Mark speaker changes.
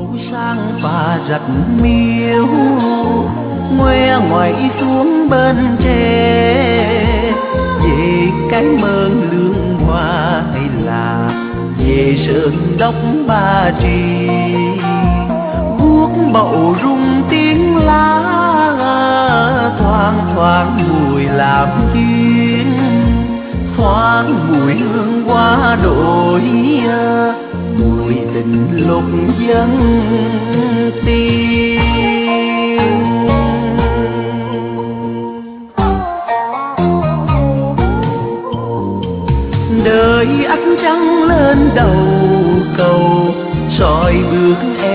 Speaker 1: sang và rạch miếu ngoe ngoẩy xuống bên tre, về cái mơn lương hoa hay là về sơn đốc Ba Trì. Guốc bầu rung tiếng lá, thoang thoảng mùi làm duyên, thoáng mùi hương hoa đổi, mùi tình lúc dân tiên. Đợi ánh trăng lên đầu cầu, soi bước